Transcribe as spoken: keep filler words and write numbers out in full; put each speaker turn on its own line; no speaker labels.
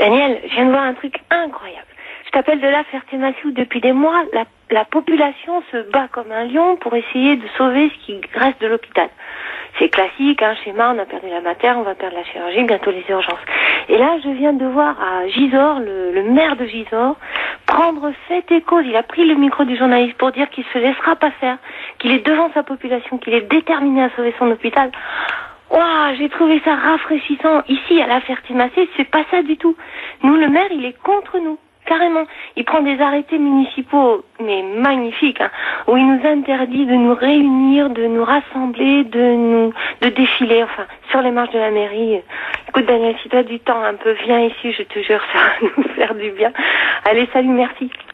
Daniel, je viens de voir un truc incroyable. Je t'appelle de la Ferté-Massieu. Depuis des mois, la, la population se bat comme un lion pour essayer de sauver ce qui reste de l'hôpital. C'est classique, un schéma, on a perdu la mater, on va perdre la chirurgie, bientôt les urgences. Et là, je viens de voir à Gisors, le, le maire de Gisors, prendre fait et cause. Il a pris le micro du journaliste pour dire qu'il se laissera pas faire, qu'il est devant sa population, qu'il est déterminé à sauver son hôpital. Waouh, j'ai trouvé ça rafraîchissant. Ici, à la Ferté-Massieu, c'est pas ça du tout. Nous, le maire, il est contre nous. Carrément. Il prend des arrêtés municipaux, mais magnifiques, hein, où il nous interdit de nous réunir, de nous rassembler, de nous, de défiler, enfin, sur les marches de la mairie. Écoute, Daniel, si tu as du temps un peu, viens ici, je te jure, ça va nous faire du bien. Allez, salut, merci.